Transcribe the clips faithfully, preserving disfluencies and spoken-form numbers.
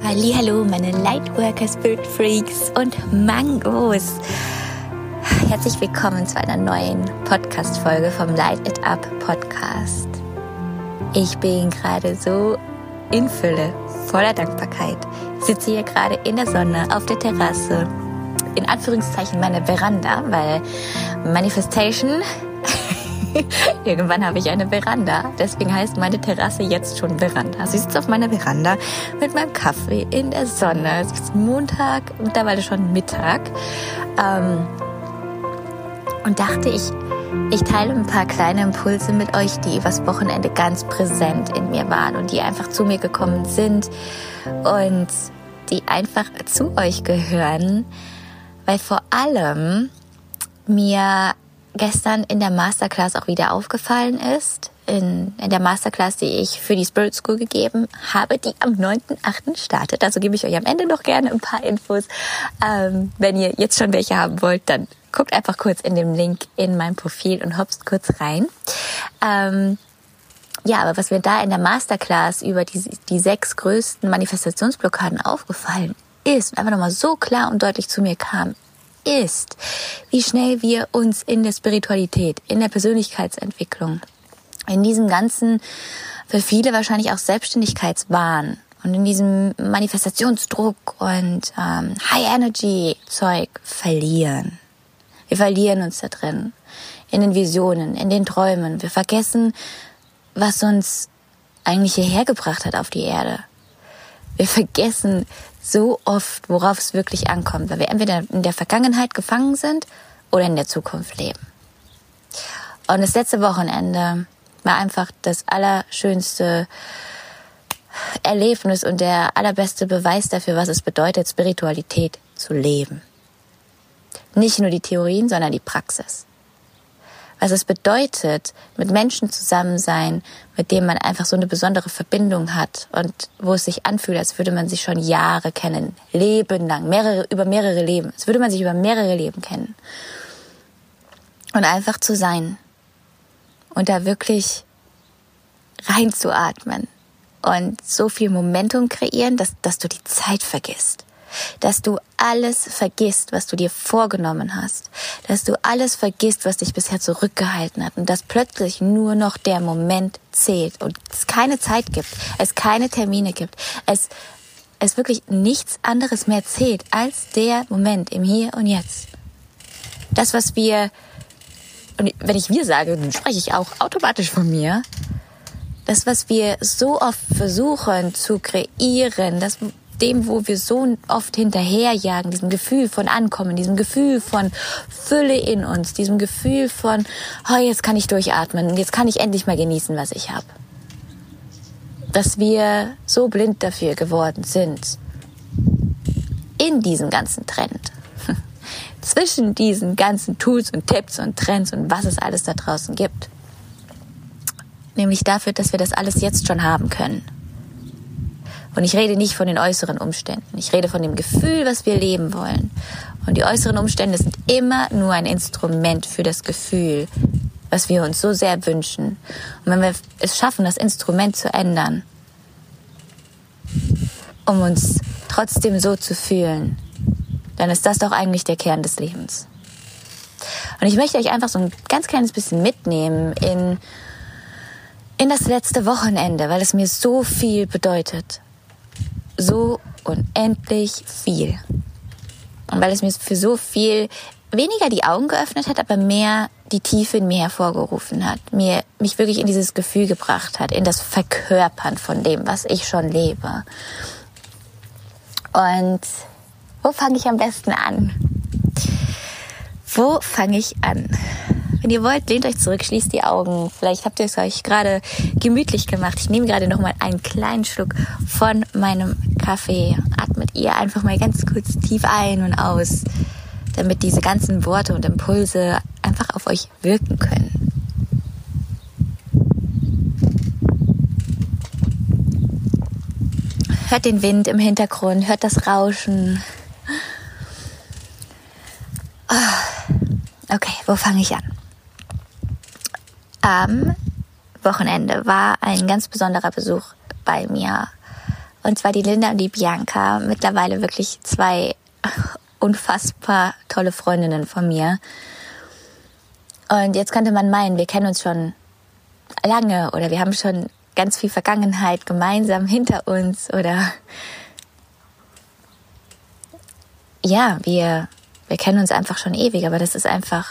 Hallihallo, meine Lightworker, Spirit Freaks und Mangos. Herzlich willkommen zu einer neuen Podcast-Folge vom Light It Up Podcast. Ich bin gerade so in Fülle, voller Dankbarkeit. Ich sitze hier gerade in der Sonne, auf der Terrasse, in Anführungszeichen meine Veranda, weil Manifestation... Irgendwann habe ich eine Veranda, deswegen heißt meine Terrasse jetzt schon Veranda. Sie sitzt auf meiner Veranda mit meinem Kaffee in der Sonne. Es ist Montag, mittlerweile schon Mittag. Ähm, und dachte ich, ich teile ein paar kleine Impulse mit euch, die übers Wochenende ganz präsent in mir waren und die einfach zu mir gekommen sind und die einfach zu euch gehören, weil vor allem mir gestern in der Masterclass auch wieder aufgefallen ist, in, in der Masterclass, die ich für die Spirit School gegeben habe, die am neunten achten startet. Also gebe ich euch am Ende noch gerne ein paar Infos. Ähm, wenn ihr jetzt schon welche haben wollt, dann guckt einfach kurz in den Link in mein Profil und hopst kurz rein. Ähm, ja, aber was mir da in der Masterclass über die, die sechs größten Manifestationsblockaden aufgefallen ist, einfach nochmal so klar und deutlich zu mir kam, ist, wie schnell wir uns in der Spiritualität, in der Persönlichkeitsentwicklung, in diesem ganzen, für viele wahrscheinlich auch Selbstständigkeitswahn und in diesem Manifestationsdruck und ähm, High-Energy-Zeug verlieren. Wir verlieren uns da drin, in den Visionen, in den Träumen. Wir vergessen, was uns eigentlich hierher gebracht hat auf die Erde. Wir vergessen so oft, worauf es wirklich ankommt, weil wir entweder in der Vergangenheit gefangen sind oder in der Zukunft leben. Und das letzte Wochenende war einfach das allerschönste Erlebnis und der allerbeste Beweis dafür, was es bedeutet, Spiritualität zu leben. Nicht nur die Theorien, sondern die Praxis. Was es bedeutet, mit Menschen zusammen sein, mit denen man einfach so eine besondere Verbindung hat und wo es sich anfühlt, als würde man sich schon Jahre kennen, Leben lang, mehrere, über mehrere Leben, als würde man sich über mehrere Leben kennen. Und einfach zu sein und da wirklich reinzuatmen und so viel Momentum kreieren, dass, dass du die Zeit vergisst. Dass du alles vergisst, was du dir vorgenommen hast. Dass du alles vergisst, was dich bisher zurückgehalten hat. Und dass plötzlich nur noch der Moment zählt. Und es keine Zeit gibt. Es keine Termine gibt. Es, es wirklich nichts anderes mehr zählt als der Moment im Hier und Jetzt. Das, was wir, und wenn ich wir sage, dann spreche ich auch automatisch von mir. Das, was wir so oft versuchen zu kreieren, das dem, wo wir so oft hinterherjagen, diesem Gefühl von Ankommen, diesem Gefühl von Fülle in uns, diesem Gefühl von, oh, jetzt kann ich durchatmen und jetzt kann ich endlich mal genießen, was ich habe. Dass wir so blind dafür geworden sind, in diesem ganzen Trend, zwischen diesen ganzen Tools und Tipps und Trends und was es alles da draußen gibt, nämlich dafür, dass wir das alles jetzt schon haben können. Und ich rede nicht von den äußeren Umständen. Ich rede von dem Gefühl, was wir leben wollen. Und die äußeren Umstände sind immer nur ein Instrument für das Gefühl, was wir uns so sehr wünschen. Und wenn wir es schaffen, das Instrument zu ändern, um uns trotzdem so zu fühlen, dann ist das doch eigentlich der Kern des Lebens. Und ich möchte euch einfach so ein ganz kleines bisschen mitnehmen in, in das letzte Wochenende, weil es mir so viel bedeutet. So unendlich viel. Und weil es mir für so viel weniger die Augen geöffnet hat, aber mehr die Tiefe in mir hervorgerufen hat. Mir, mich wirklich in dieses Gefühl gebracht hat, in das Verkörpern von dem, was ich schon lebe. Und wo fange ich am besten an? Wo fange ich an? Wenn ihr wollt, lehnt euch zurück, schließt die Augen. Vielleicht habt ihr es euch gerade gemütlich gemacht. Ich nehme gerade noch mal einen kleinen Schluck von meinem Kaffee. Atmet ihr einfach mal ganz kurz tief ein und aus, damit diese ganzen Worte und Impulse einfach auf euch wirken können. Hört den Wind im Hintergrund, hört das Rauschen. Okay, wo fange ich an? Am Wochenende war ein ganz besonderer Besuch bei mir. Und zwar die Linda und die Bianca, mittlerweile wirklich zwei unfassbar tolle Freundinnen von mir. Und jetzt könnte man meinen, wir kennen uns schon lange oder wir haben schon ganz viel Vergangenheit gemeinsam hinter uns oder ja, wir, wir kennen uns einfach schon ewig, aber das ist einfach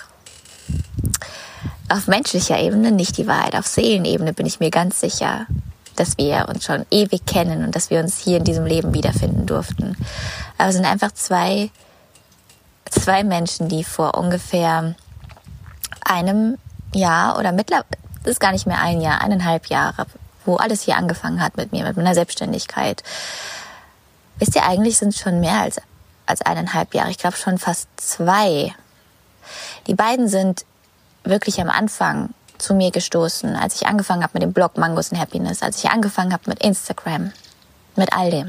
auf menschlicher Ebene nicht die Wahrheit. Auf Seelenebene bin ich mir ganz sicher, dass wir uns schon ewig kennen und dass wir uns hier in diesem Leben wiederfinden durften. Aber es sind einfach zwei, zwei Menschen, die vor ungefähr einem Jahr oder mittlerweile, das ist gar nicht mehr ein Jahr, eineinhalb Jahre, wo alles hier angefangen hat mit mir, mit meiner Selbstständigkeit. Wisst ihr, eigentlich sind es schon mehr als, als eineinhalb Jahre. Ich glaube schon fast zwei. Die beiden sind wirklich am Anfang zu mir gestoßen, als ich angefangen habe mit dem Blog Mangos and Happiness, als ich angefangen habe mit Instagram, mit all dem.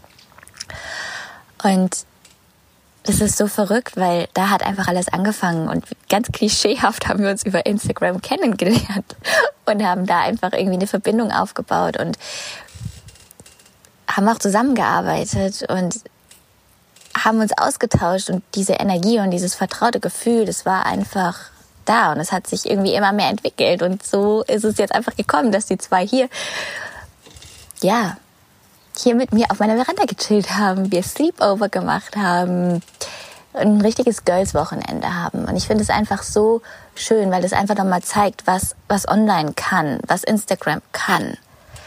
Und das ist so verrückt, weil da hat einfach alles angefangen und ganz klischeehaft haben wir uns über Instagram kennengelernt und haben da einfach irgendwie eine Verbindung aufgebaut und haben auch zusammengearbeitet und haben uns ausgetauscht und diese Energie und dieses vertraute Gefühl, das war einfach da und es hat sich irgendwie immer mehr entwickelt und so ist es jetzt einfach gekommen, dass die zwei hier, ja, hier mit mir auf meiner Veranda gechillt haben, wir Sleepover gemacht haben, ein richtiges Girls-Wochenende haben. Und ich finde es einfach so schön, weil es einfach nochmal zeigt, was, was online kann, was Instagram kann.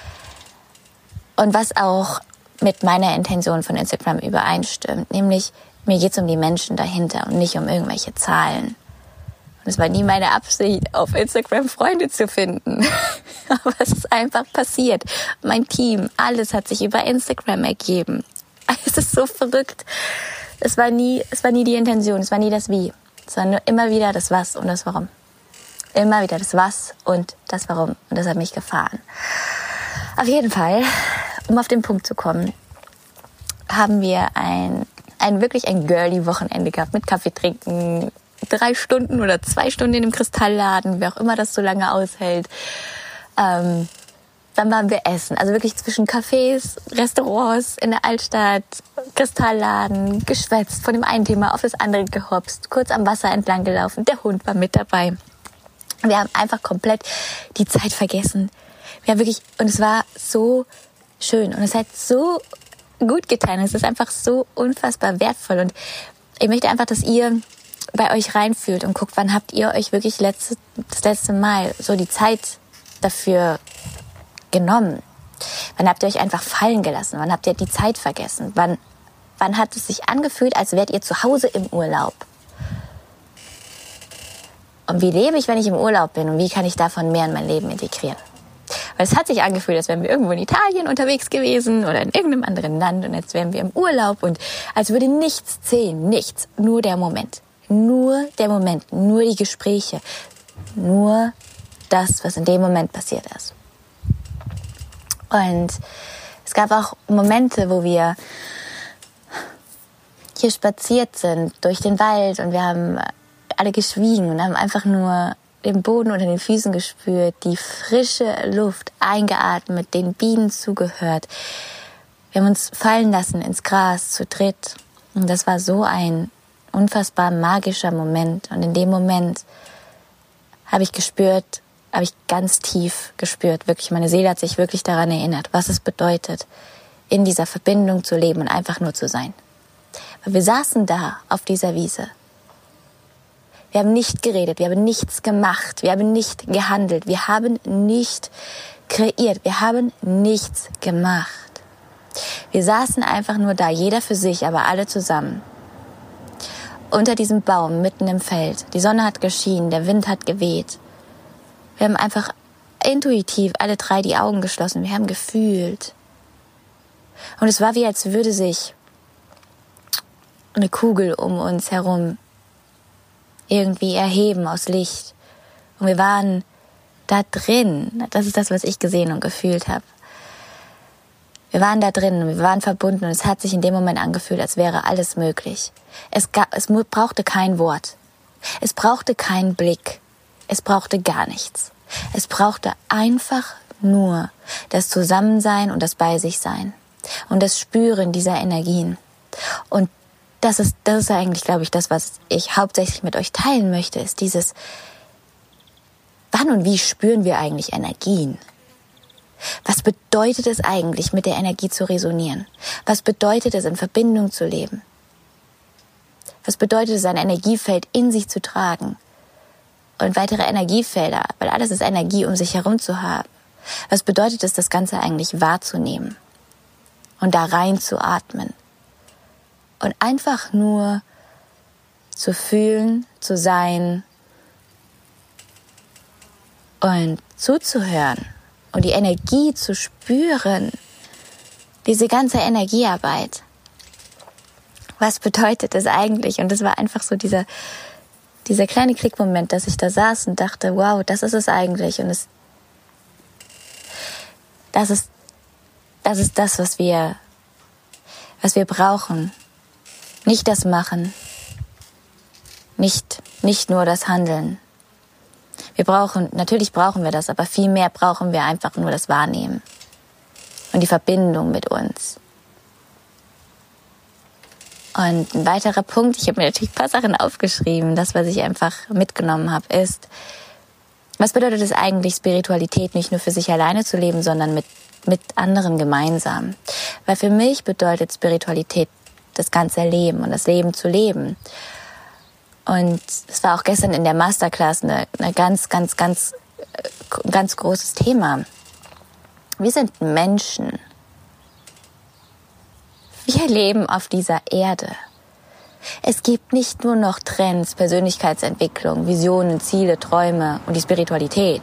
Und was auch mit meiner Intention von Instagram übereinstimmt. Nämlich, mir geht es um die Menschen dahinter und nicht um irgendwelche Zahlen. Und es war nie meine Absicht, auf Instagram Freunde zu finden. Aber es ist einfach passiert. Mein Team, alles hat sich über Instagram ergeben. Es ist so verrückt. Es war nie, es war nie die Intention, es war nie das Wie. Es war nur immer wieder das Was und das Warum. Immer wieder das Was und das Warum. Und das hat mich gefahren. Auf jeden Fall, um auf den Punkt zu kommen, haben wir ein, ein wirklich ein girly Wochenende gehabt mit Kaffee trinken, drei Stunden oder zwei Stunden in dem Kristallladen, wer auch immer das so lange aushält. Ähm, dann waren wir essen, also wirklich zwischen Cafés, Restaurants in der Altstadt, Kristallladen, geschwätzt, von dem einen Thema auf das andere gehopst, kurz am Wasser entlang gelaufen, der Hund war mit dabei. Wir haben einfach komplett die Zeit vergessen. Wir haben wirklich, und es war so schön und es hat so gut getan, es ist einfach so unfassbar wertvoll und ich möchte einfach, dass ihr bei euch reinfühlt und guckt, wann habt ihr euch wirklich letzte, das letzte Mal so die Zeit dafür genommen? Wann habt ihr euch einfach fallen gelassen? Wann habt ihr die Zeit vergessen? Wann, wann hat es sich angefühlt, als wärt ihr zu Hause im Urlaub? Und wie lebe ich, wenn ich im Urlaub bin? Und wie kann ich davon mehr in mein Leben integrieren? Weil es hat sich angefühlt, als wären wir irgendwo in Italien unterwegs gewesen oder in irgendeinem anderen Land und jetzt wären wir im Urlaub und als würde nichts zählen, nichts, nur der Moment. Nur der Moment, nur die Gespräche, nur das, was in dem Moment passiert ist. Und es gab auch Momente, wo wir hier spaziert sind durch den Wald und wir haben alle geschwiegen und haben einfach nur den Boden unter den Füßen gespürt, die frische Luft eingeatmet, den Bienen zugehört. Wir haben uns fallen lassen ins Gras zu dritt und das war so ein unfassbar magischer Moment und in dem Moment habe ich gespürt, habe ich ganz tief gespürt, wirklich, meine Seele hat sich wirklich daran erinnert, was es bedeutet, in dieser Verbindung zu leben und einfach nur zu sein. Weil wir saßen da auf dieser Wiese. Wir haben nicht geredet, wir haben nichts gemacht, wir haben nicht gehandelt, wir haben nicht kreiert, wir haben nichts gemacht. Wir saßen einfach nur da, jeder für sich, aber alle zusammen. Unter diesem Baum, mitten im Feld. Die Sonne hat geschienen, der Wind hat geweht. Wir haben einfach intuitiv alle drei die Augen geschlossen. Wir haben gefühlt. Und es war wie, als würde sich eine Kugel um uns herum irgendwie erheben aus Licht. Und wir waren da drin. Das ist das, was ich gesehen und gefühlt habe. Wir waren da drin und wir waren verbunden und es hat sich in dem Moment angefühlt, als wäre alles möglich. Es, gab, es brauchte kein Wort. Es brauchte keinen Blick. Es brauchte gar nichts. Es brauchte einfach nur das Zusammensein und das Bei sich sein. und das Spüren dieser Energien. Und das ist, das ist eigentlich, glaube ich, das, was ich hauptsächlich mit euch teilen möchte, ist dieses, wann und wie spüren wir eigentlich Energien? Was bedeutet es eigentlich, mit der Energie zu resonieren? Was bedeutet es, in Verbindung zu leben? Was bedeutet es, ein Energiefeld in sich zu tragen? Und weitere Energiefelder, weil alles ist Energie, um sich herum zu haben. Was bedeutet es, das Ganze eigentlich wahrzunehmen? Und da rein zu atmen? Und einfach nur zu fühlen, zu sein und zuzuhören und die Energie zu spüren. Diese ganze Energiearbeit. Was bedeutet das eigentlich? Und das war einfach so dieser, dieser kleine Klickmoment, dass ich da saß und dachte, wow, das ist es eigentlich. Und es, das ist, das ist das, was wir, was wir brauchen. Nicht das Machen, nicht, nicht nur das Handeln. Wir brauchen, natürlich brauchen wir das, aber viel mehr brauchen wir einfach nur das Wahrnehmen und die Verbindung mit uns. Und ein weiterer Punkt, ich habe mir natürlich ein paar Sachen aufgeschrieben, das, was ich einfach mitgenommen habe, ist, was bedeutet es eigentlich, Spiritualität nicht nur für sich alleine zu leben, sondern mit, mit anderen gemeinsam? Weil für mich bedeutet Spiritualität das ganze Leben und das Leben zu leben. Und es war auch gestern in der Masterclass eine, eine ganz, ganz, ganz, ganz großes Thema. Wir sind Menschen. Wir leben auf dieser Erde. Es gibt nicht nur noch Trends, Persönlichkeitsentwicklung, Visionen, Ziele, Träume und die Spiritualität.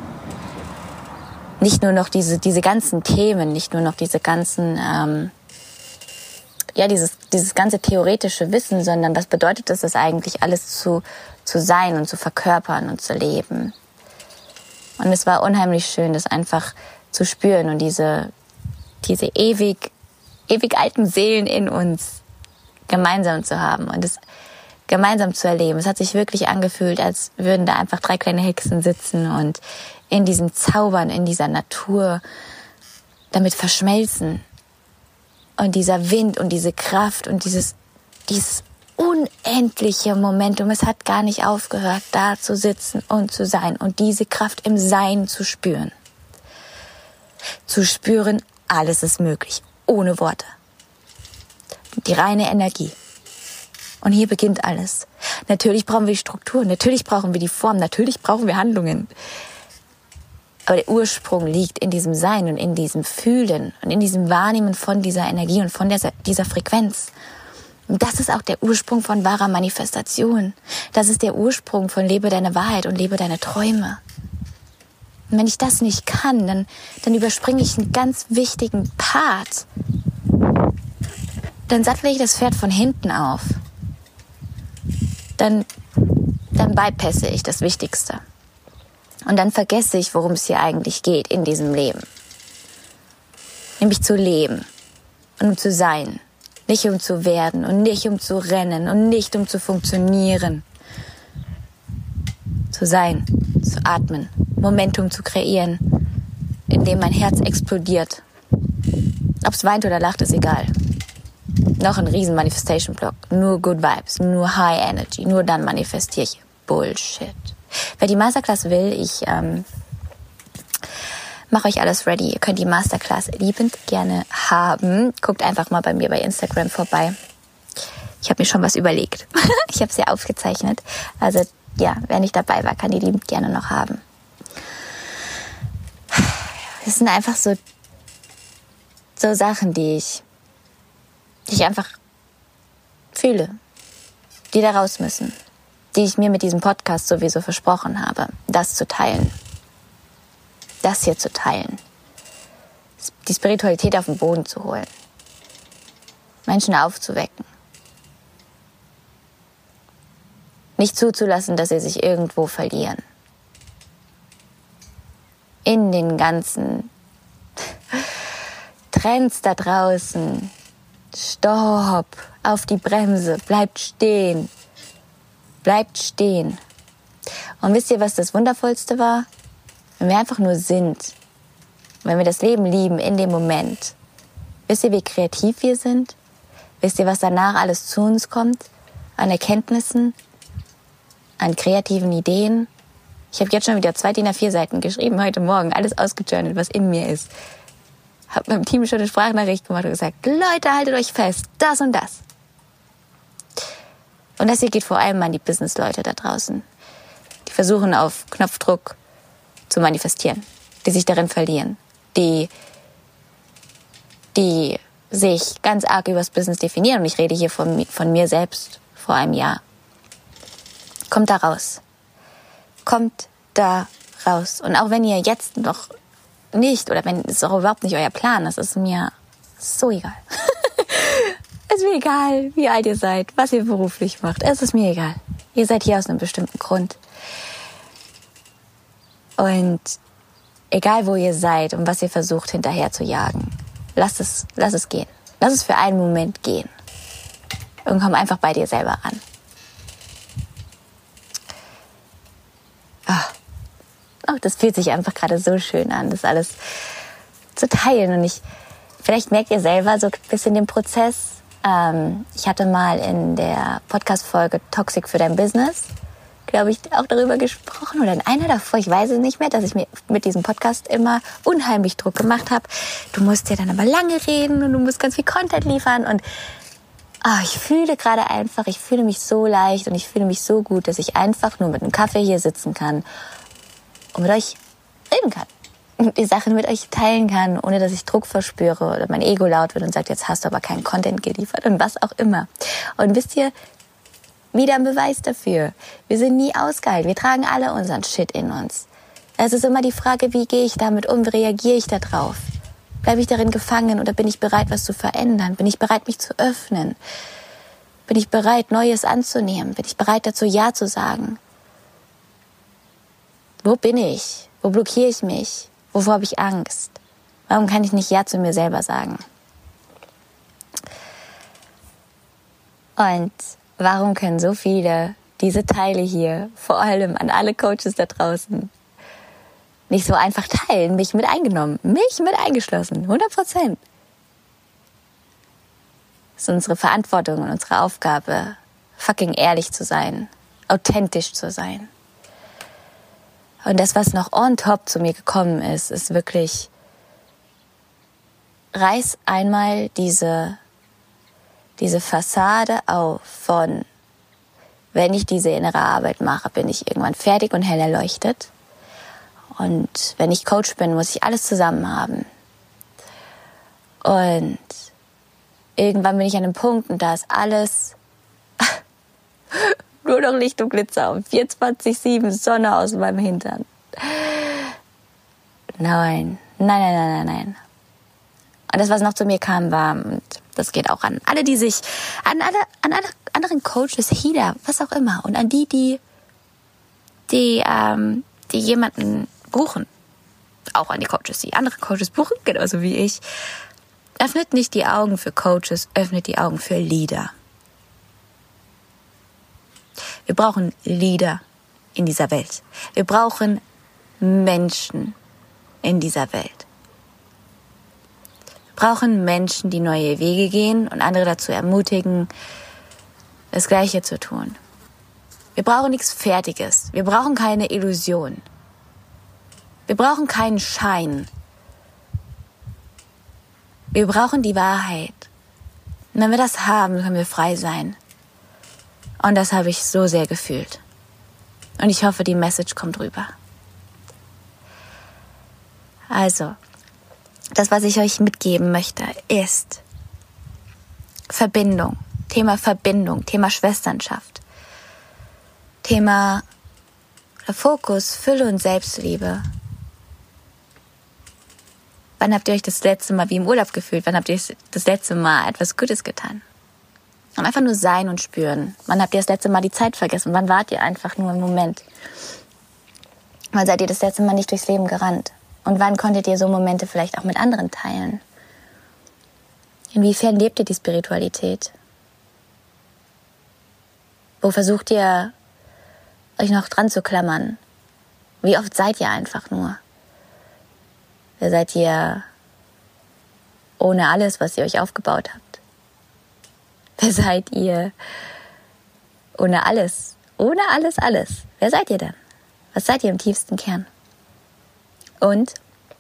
Nicht nur noch diese, diese ganzen Themen, nicht nur noch diese ganzen, ähm, ja, dieses, dieses ganze theoretische Wissen, sondern was bedeutet es, das eigentlich alles zu, zu sein und zu verkörpern und zu leben. Und es war unheimlich schön, das einfach zu spüren und diese, diese ewig, ewig alten Seelen in uns gemeinsam zu haben und es gemeinsam zu erleben. Es hat sich wirklich angefühlt, als würden da einfach drei kleine Hexen sitzen und in diesem Zaubern, in dieser Natur damit verschmelzen. Und dieser Wind und diese Kraft und dieses, dieses unendliche Momentum, es hat gar nicht aufgehört, da zu sitzen und zu sein und diese Kraft im Sein zu spüren. Zu spüren, alles ist möglich, ohne Worte. Die reine Energie. Und hier beginnt alles. Natürlich brauchen wir die Struktur, natürlich brauchen wir die Form, natürlich brauchen wir Handlungen. Aber der Ursprung liegt in diesem Sein und in diesem Fühlen und in diesem Wahrnehmen von dieser Energie und von dieser, dieser Frequenz. Und das ist auch der Ursprung von wahrer Manifestation. Das ist der Ursprung von lebe deine Wahrheit und lebe deine Träume. Und wenn ich das nicht kann, dann, dann überspringe ich einen ganz wichtigen Part. Dann sattle ich das Pferd von hinten auf. Dann, dann bypasse ich das Wichtigste. Und dann vergesse ich, worum es hier eigentlich geht in diesem Leben. Nämlich zu leben und um zu sein. Nicht um zu werden und nicht um zu rennen und nicht um zu funktionieren. Zu sein, zu atmen, Momentum zu kreieren, in dem mein Herz explodiert. Ob es weint oder lacht, ist egal. Noch ein riesen Manifestation-Block. Nur Good Vibes, nur High Energy, nur dann manifestiere ich. Bullshit. Wer die Masterclass will, ich ähm, mache euch alles ready. Ihr könnt die Masterclass liebend gerne haben. Guckt einfach mal bei mir bei Instagram vorbei. Ich habe mir schon was überlegt. Ich habe sie aufgezeichnet. Also ja, wer nicht dabei war, kann die liebend gerne noch haben. Das sind einfach so, so Sachen, die ich, die ich einfach fühle, die da raus müssen. Die ich mir mit diesem Podcast sowieso versprochen habe, das zu teilen. Das hier zu teilen. Die Spiritualität auf den Boden zu holen. Menschen aufzuwecken. Nicht zuzulassen, dass sie sich irgendwo verlieren. In den ganzen Trends da draußen. Stopp, auf die Bremse, bleibt stehen. Bleibt stehen. Und wisst ihr, was das Wundervollste war? Wenn wir einfach nur sind. Wenn wir das Leben lieben in dem Moment. Wisst ihr, wie kreativ wir sind? Wisst ihr, was danach alles zu uns kommt? An Erkenntnissen, an kreativen Ideen. Ich habe jetzt schon wieder zwei D I N A vier Seiten geschrieben, heute Morgen, alles ausgejournalt, was in mir ist. Habe meinem Team schon eine Sprachnachricht gemacht und gesagt, Leute, haltet euch fest, das und das. Und das hier geht vor allem an die Business-Leute da draußen, die versuchen auf Knopfdruck zu manifestieren, die sich darin verlieren, die, die sich ganz arg übers Business definieren. Und ich rede hier von, von mir selbst vor einem Jahr. Kommt da raus. Kommt da raus. Und auch wenn ihr jetzt noch nicht, oder wenn es auch überhaupt nicht euer Plan ist, ist mir so egal. Es ist mir egal, wie alt ihr seid, was ihr beruflich macht. Es ist mir egal. Ihr seid hier aus einem bestimmten Grund. Und egal, wo ihr seid und was ihr versucht hinterher zu jagen, lasst es, lasst es gehen. Lass es für einen Moment gehen. Und komm einfach bei dir selber an. Oh, oh, das fühlt sich einfach gerade so schön an, das alles zu teilen. Und ich, vielleicht merkt ihr selber so ein bisschen den Prozess. Ähm, ich hatte mal in der Podcast-Folge Toxic für dein Business, glaube ich, auch darüber gesprochen. Oder in einer davor, ich weiß es nicht mehr, dass ich mir mit diesem Podcast immer unheimlich Druck gemacht habe. Du musst ja dann aber lange reden und du musst ganz viel Content liefern. Und oh, ich fühle gerade einfach, ich fühle mich so leicht und ich fühle mich so gut, dass ich einfach nur mit einem Kaffee hier sitzen kann und mit euch reden kann. Und die Sachen mit euch teilen kann, ohne dass ich Druck verspüre oder mein Ego laut wird und sagt, jetzt hast du aber keinen Content geliefert und was auch immer. Und wisst ihr, wieder ein Beweis dafür. Wir sind nie ausgeheilt. Wir tragen alle unseren Shit in uns. Es ist immer die Frage, wie gehe ich damit um, wie reagiere ich da drauf? Bleibe ich darin gefangen oder bin ich bereit, was zu verändern? Bin ich bereit, mich zu öffnen? Bin ich bereit, Neues anzunehmen? Bin ich bereit, dazu Ja zu sagen? Wo bin ich? Wo blockiere ich mich? Wovor habe ich Angst? Warum kann ich nicht Ja zu mir selber sagen? Und warum können so viele diese Teile hier, vor allem an alle Coaches da draußen, nicht so einfach teilen, mich mit eingenommen, mich mit eingeschlossen, hundert Prozent. Es ist unsere Verantwortung und unsere Aufgabe, fucking ehrlich zu sein, authentisch zu sein. Und das, was noch on top zu mir gekommen ist, ist wirklich, reiß einmal diese, diese Fassade auf von, wenn ich diese innere Arbeit mache, bin ich irgendwann fertig und hell erleuchtet. Und wenn ich Coach bin, muss ich alles zusammen haben. Und irgendwann bin ich an einem Punkt und da ist alles nur noch Licht und Glitzer und vierundzwanzig sieben Sonne aus meinem Hintern. Nein, nein, nein, nein, nein, nein. Und das, was noch zu mir kam, war, und das geht auch an alle, die sich, an alle, an alle anderen Coaches, Healer, was auch immer, und an die, die, die, ähm, die jemanden buchen, auch an die Coaches, die andere Coaches buchen, genauso wie ich. Öffnet nicht die Augen für Coaches, öffnet die Augen für Leader. Wir brauchen Leader in dieser Welt. Wir brauchen Menschen in dieser Welt. Wir brauchen Menschen, die neue Wege gehen und andere dazu ermutigen, das Gleiche zu tun. Wir brauchen nichts Fertiges. Wir brauchen keine Illusion. Wir brauchen keinen Schein. Wir brauchen die Wahrheit. Und wenn wir das haben, können wir frei sein. Und das habe ich so sehr gefühlt. Und ich hoffe, die Message kommt rüber. Also, das, was ich euch mitgeben möchte, ist Verbindung. Thema Verbindung, Thema Schwesternschaft. Thema Fokus, Fülle und Selbstliebe. Wann habt ihr euch das letzte Mal wie im Urlaub gefühlt? Wann habt ihr das letzte Mal etwas Gutes getan? Und einfach nur sein und spüren. Wann habt ihr das letzte Mal die Zeit vergessen? Wann wart ihr einfach nur im Moment? Wann seid ihr das letzte Mal nicht durchs Leben gerannt? Und wann konntet ihr so Momente vielleicht auch mit anderen teilen? Inwiefern lebt ihr die Spiritualität? Wo versucht ihr, euch noch dran zu klammern? Wie oft seid ihr einfach nur? Seid ihr ohne alles, was ihr euch aufgebaut habt? Wer seid ihr ohne alles? Ohne alles, alles. Wer seid ihr denn? Was seid ihr im tiefsten Kern? Und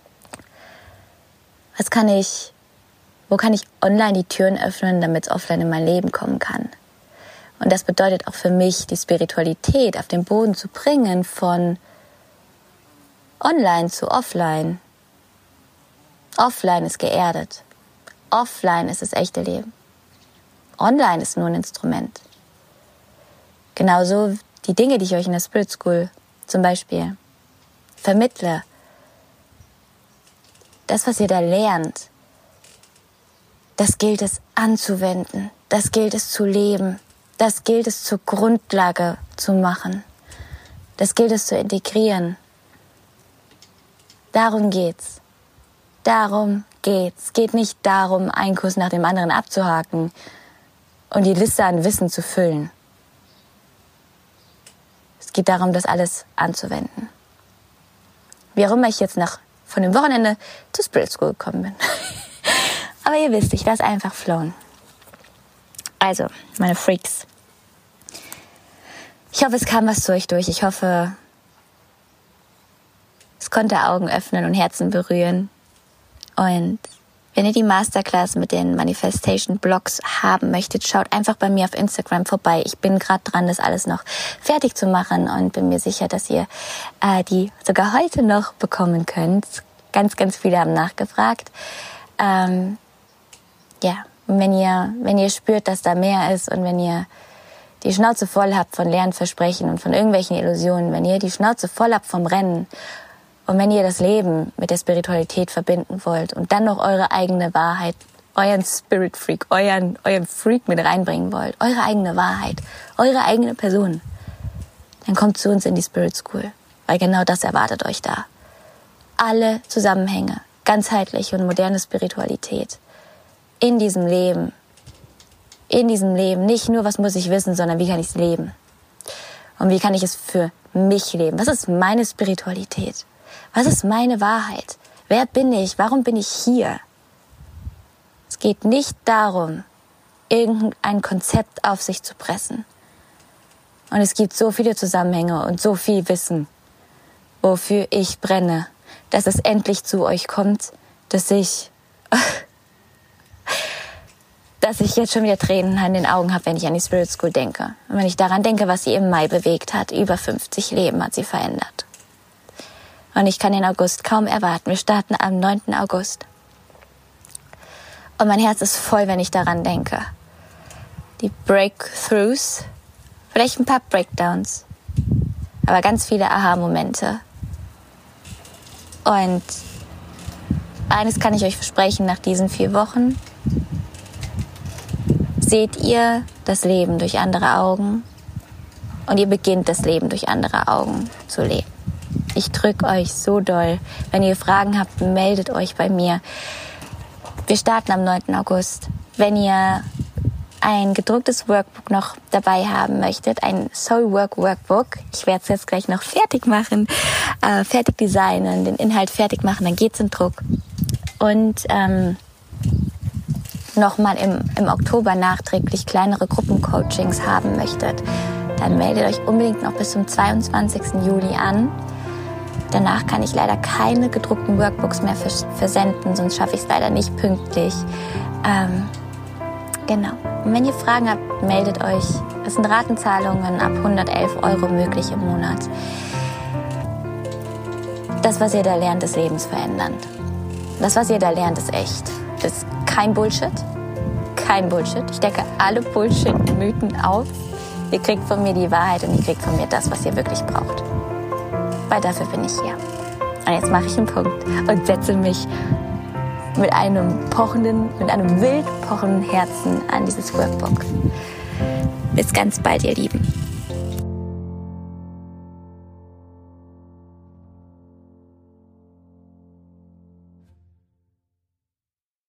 was kann ich, wo kann ich online die Türen öffnen, damit es offline in mein Leben kommen kann? Und das bedeutet auch für mich, die Spiritualität auf den Boden zu bringen, von online zu offline. Offline ist geerdet. Offline ist das echte Leben. Online ist nur ein Instrument. Genauso die Dinge, die ich euch in der Spirit School zum Beispiel vermittle. Das, was ihr da lernt, das gilt es anzuwenden. Das gilt es zu leben. Das gilt es zur Grundlage zu machen. Das gilt es zu integrieren. Darum geht's. Darum geht's. Es geht nicht darum, einen Kurs nach dem anderen abzuhaken und die Liste an Wissen zu füllen. Es geht darum, das alles anzuwenden. Wie auch immer ich jetzt nach von dem Wochenende zur Spirit School gekommen bin. Aber ihr wisst, ich lasse einfach flowen. Also, meine Freaks. Ich hoffe, es kam was zu euch durch. Ich hoffe, es konnte Augen öffnen und Herzen berühren. Und wenn ihr die Masterclass mit den Manifestation-Blogs haben möchtet, schaut einfach bei mir auf Instagram vorbei. Ich bin gerade dran, das alles noch fertig zu machen und bin mir sicher, dass ihr äh, die sogar heute noch bekommen könnt. Ganz, ganz viele haben nachgefragt. Ähm, ja, und wenn ihr, wenn ihr spürt, dass da mehr ist und wenn ihr die Schnauze voll habt von leeren Versprechen und von irgendwelchen Illusionen, wenn ihr die Schnauze voll habt vom Rennen und wenn ihr das Leben mit der Spiritualität verbinden wollt und dann noch eure eigene Wahrheit, euren Spirit Freak, euren, euren Freak mit reinbringen wollt, eure eigene Wahrheit, eure eigene Person, dann kommt zu uns in die Spirit School, weil genau das erwartet euch da. Alle Zusammenhänge, ganzheitliche und moderne Spiritualität in diesem Leben, in diesem Leben, nicht nur, was muss ich wissen, sondern wie kann ich es leben? Und wie kann ich es für mich leben? Was ist meine Spiritualität? Was ist meine Wahrheit? Wer bin ich? Warum bin ich hier? Es geht nicht darum, irgendein Konzept auf sich zu pressen. Und es gibt so viele Zusammenhänge und so viel Wissen, wofür ich brenne, dass es endlich zu euch kommt, dass ich, dass ich jetzt schon wieder Tränen in den Augen habe, wenn ich an die Spirit School denke. Und wenn ich daran denke, was sie im Mai bewegt hat, über fünfzig Leben hat sie verändert. Und ich kann den August kaum erwarten. Wir starten am neunten August. Und mein Herz ist voll, wenn ich daran denke. Die Breakthroughs, vielleicht ein paar Breakdowns, aber ganz viele Aha-Momente. Und eines kann ich euch versprechen, nach diesen vier Wochen seht ihr das Leben durch andere Augen und ihr beginnt das Leben durch andere Augen zu leben. Ich drücke euch so doll. Wenn ihr Fragen habt, meldet euch bei mir. Wir starten am neunten August. Wenn ihr ein gedrucktes Workbook noch dabei haben möchtet, ein Soul Work Workbook, ich werde es jetzt gleich noch fertig machen, äh, fertig designen, den Inhalt fertig machen, dann geht's in Druck. Und ähm, nochmal im, im Oktober nachträglich kleinere Gruppencoachings haben möchtet, dann meldet euch unbedingt noch bis zum zweiundzwanzigsten Juli an. Danach kann ich leider keine gedruckten Workbooks mehr vers- versenden, sonst schaffe ich es leider nicht pünktlich. Ähm, genau. Und wenn ihr Fragen habt, meldet euch. Es sind Ratenzahlungen ab hundertelf Euro möglich im Monat. Das, was ihr da lernt, ist lebensverändernd. Das, was ihr da lernt, ist echt. Das ist kein Bullshit. Kein Bullshit. Ich decke alle Bullshit-Mythen auf. Ihr kriegt von mir die Wahrheit und ihr kriegt von mir das, was ihr wirklich braucht. Weil dafür bin ich hier. Und jetzt mache ich einen Punkt und setze mich mit einem pochenden, mit einem wild pochenden Herzen an dieses Workbook. Bis ganz bald, ihr Lieben.